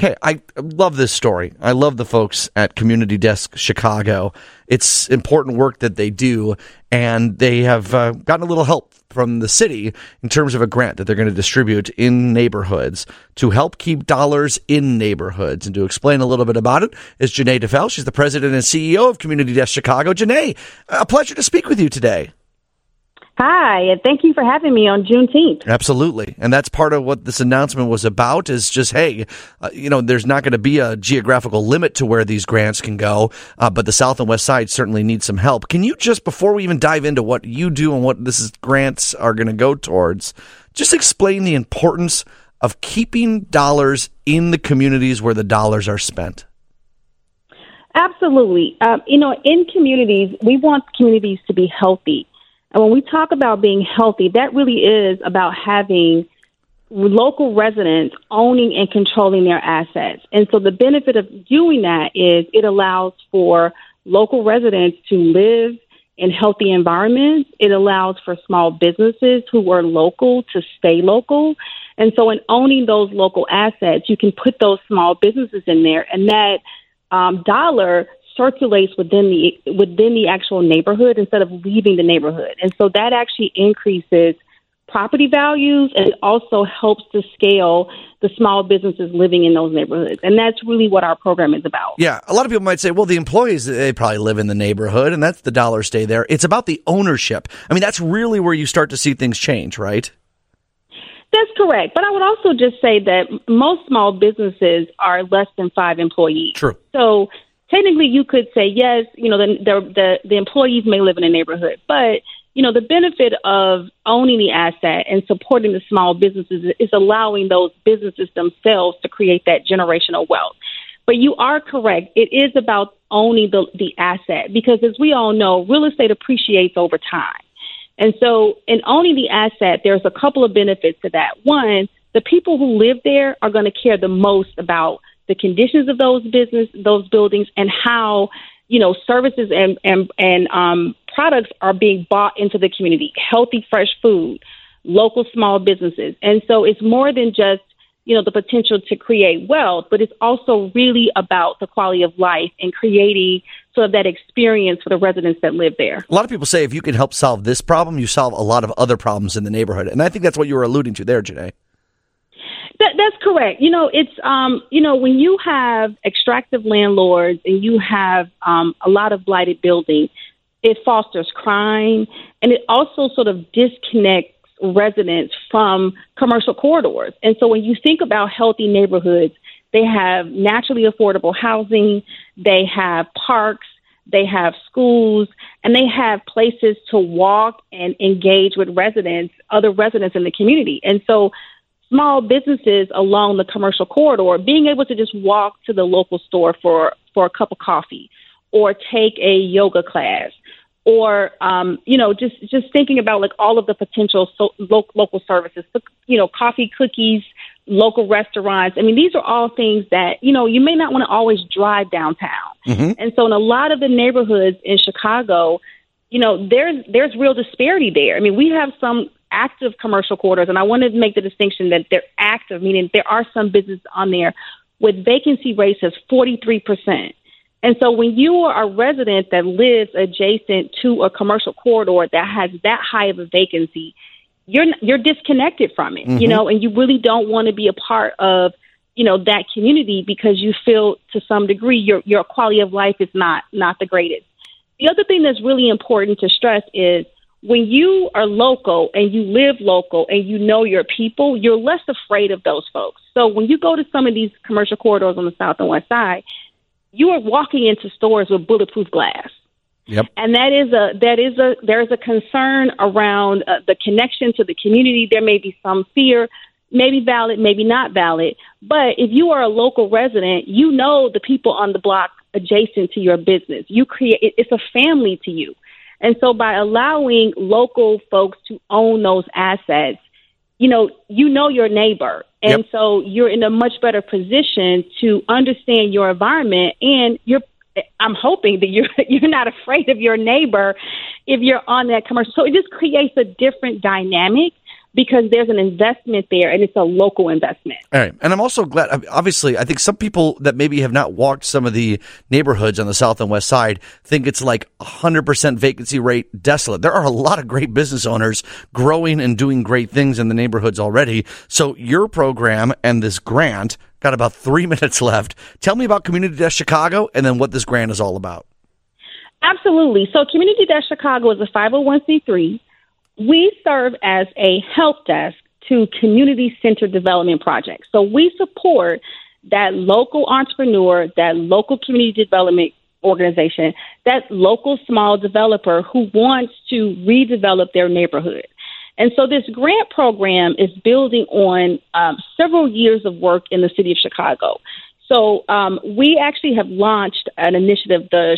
Hey, I love this story. I love the folks at Community Desk Chicago. It's important work that they do, and they have gotten a little help from the city in terms of a grant that they're going to distribute in neighborhoods to help keep dollars in neighborhoods. And to explain a little bit about it is Janae DeFell. She's the president and CEO of Community Desk Chicago. Janae, a pleasure to speak with you today. Hi, and thank you for having me on Juneteenth. Absolutely. And that's part of what this announcement was about is just, hey, there's not going to be a geographical limit to where these grants can go, but the South and West Side certainly need some help. Can you just, before we even dive into what you do and what grants are going to go towards, just explain the importance of keeping dollars in the communities where the dollars are spent? Absolutely. In communities, we want communities to be healthy. And when we talk about being healthy, that really is about having local residents owning and controlling their assets. And so the benefit of doing that is it allows for local residents to live in healthy environments. It allows for small businesses who are local to stay local. And so in owning those local assets, you can put those small businesses in there, and that dollar circulates within the actual neighborhood instead of leaving the neighborhood. And so that actually increases property values and also helps to scale the small businesses living in those neighborhoods. And that's really what our program is about. Yeah. A lot of people might say, well, the employees, they probably live in the neighborhood and that's the dollar stay there. It's about the ownership. I mean, that's really where you start to see things change, right? That's correct. But I would also just say that most small businesses are less than 5 employees. True. So technically, you could say, yes, the employees may live in a neighborhood, but, the benefit of owning the asset and supporting the small businesses is allowing those businesses themselves to create that generational wealth. But you are correct. It is about owning the asset because, as we all know, real estate appreciates over time. And so in owning the asset, there's a couple of benefits to that. One, the people who live there are going to care the most about the conditions of those buildings, and how, services and products are being bought into the community, healthy, fresh food, local small businesses. And so it's more than just, the potential to create wealth, but it's also really about the quality of life and creating sort of that experience for the residents that live there. A lot of people say if you can help solve this problem, you solve a lot of other problems in the neighborhood. And I think that's what you were alluding to there, Janae. That's correct. It's, when you have extractive landlords and you have a lot of blighted buildings, it fosters crime, and it also sort of disconnects residents from commercial corridors. And so when you think about healthy neighborhoods, they have naturally affordable housing, they have parks, they have schools, and they have places to walk and engage with other residents in the community. And so small businesses along the commercial corridor, being able to just walk to the local store for a cup of coffee or take a yoga class or, just thinking about like all of the potential local services, coffee, cookies, local restaurants. I mean, these are all things that, you may not want to always drive downtown. Mm-hmm. And so in a lot of the neighborhoods in Chicago, there's real disparity there. I mean, we have some active commercial corridors, and I want to make the distinction that they're active, meaning there are some businesses on there with vacancy rates of 43%. And so when you are a resident that lives adjacent to a commercial corridor that has that high of a vacancy, you're disconnected from it, mm-hmm. And you really don't want to be a part of, that community because you feel to some degree your quality of life is not the greatest. The other thing that's really important to stress is when you are local and you live local and you know your people, you're less afraid of those folks. So when you go to some of these commercial corridors on the South and West Side, you are walking into stores with bulletproof glass. Yep. And there's a concern around the connection to the community. There may be some fear, maybe valid, maybe not valid. But if you are a local resident, you know the people on the block adjacent to your business. It's a family to you. And so by allowing local folks to own those assets, you know your neighbor. And Yep. So you're in a much better position to understand your environment, and I'm hoping that you're not afraid of your neighbor if you're on that commercial. So it just creates a different dynamic because there's an investment there, and it's a local investment. All right. And I'm also glad, obviously, I think some people that maybe have not walked some of the neighborhoods on the south and west side think it's like 100% vacancy rate desolate. There are a lot of great business owners growing and doing great things in the neighborhoods already. So your program and this grant, got about 3 minutes left. Tell me about Community Desk Chicago and then what this grant is all about. Absolutely. So Community Desk Chicago is a 501c3. We serve as a help desk to community-centered development projects. So we support that local entrepreneur, that local community development organization, that local small developer who wants to redevelop their neighborhood. And so this grant program is building on several years of work in the city of Chicago. So we actually have launched an initiative. The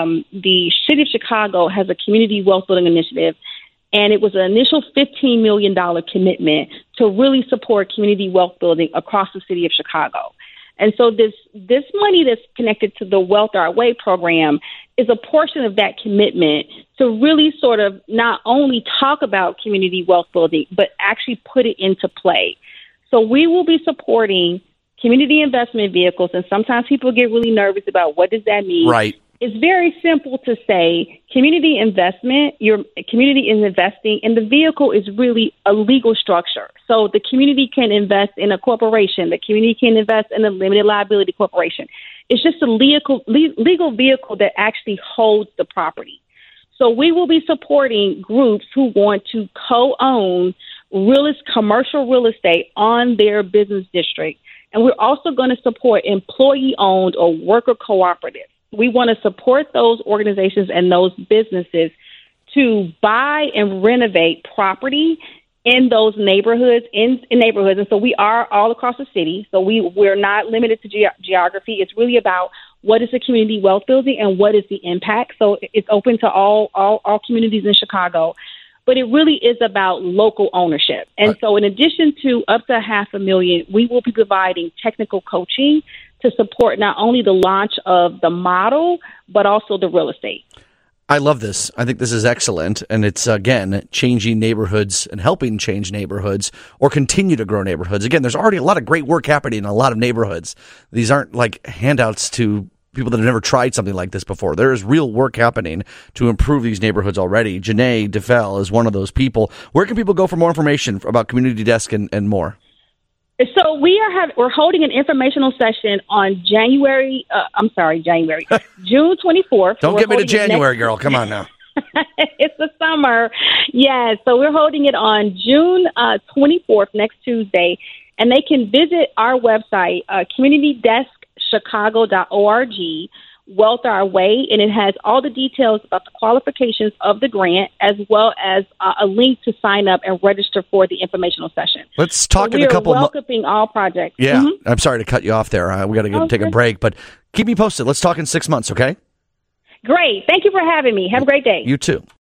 city of Chicago has a community wealth building initiative, and it was an initial $15 million commitment to really support community wealth building across the city of Chicago. And so this money that's connected to the Wealth Our Way program is a portion of that commitment to really sort of not only talk about community wealth building, but actually put it into play. So we will be supporting community investment vehicles, and sometimes people get really nervous about what does that mean. Right. It's very simple to say community investment, your community is investing, and the vehicle is really a legal structure. So the community can invest in a corporation. The community can invest in a limited liability corporation. It's just a legal vehicle that actually holds the property. So we will be supporting groups who want to co-own commercial real estate on their business district. And we're also going to support employee-owned or worker cooperatives. We want to support those organizations and those businesses to buy and renovate property in those neighborhoods, in neighborhoods. And so we are all across the city. So we're not limited to geography. It's really about what is the community wealth building and what is the impact. So it's open to all communities in Chicago. But it really is about local ownership. And so in addition to up to $500,000, we will be providing technical coaching to support not only the launch of the model, but also the real estate. I love this. I think this is excellent. And it's, again, changing neighborhoods and helping change neighborhoods or continue to grow neighborhoods. Again, there's already a lot of great work happening in a lot of neighborhoods. These aren't like handouts to people that have never tried something like this before. There is real work happening to improve these neighborhoods already. Janae DeFell is one of those people. Where can people go for more information about Community Desk and more? So we're holding an informational session on June 24th. Don't get me to January, girl. Come on now. It's the summer. Yeah, so we're holding it on June 24th, next Tuesday. And they can visit our website, communitydeskchicago.org, Wealth Our Way, and it has all the details about the qualifications of the grant, as well as a link to sign up and register for the informational session. Let's talk in a couple of welcoming all projects. Yeah, I'm sorry to cut you off there. We got to take a break, but keep me posted. Let's talk in 6 months, okay? Great. Thank you for having me. Have a great day. You too.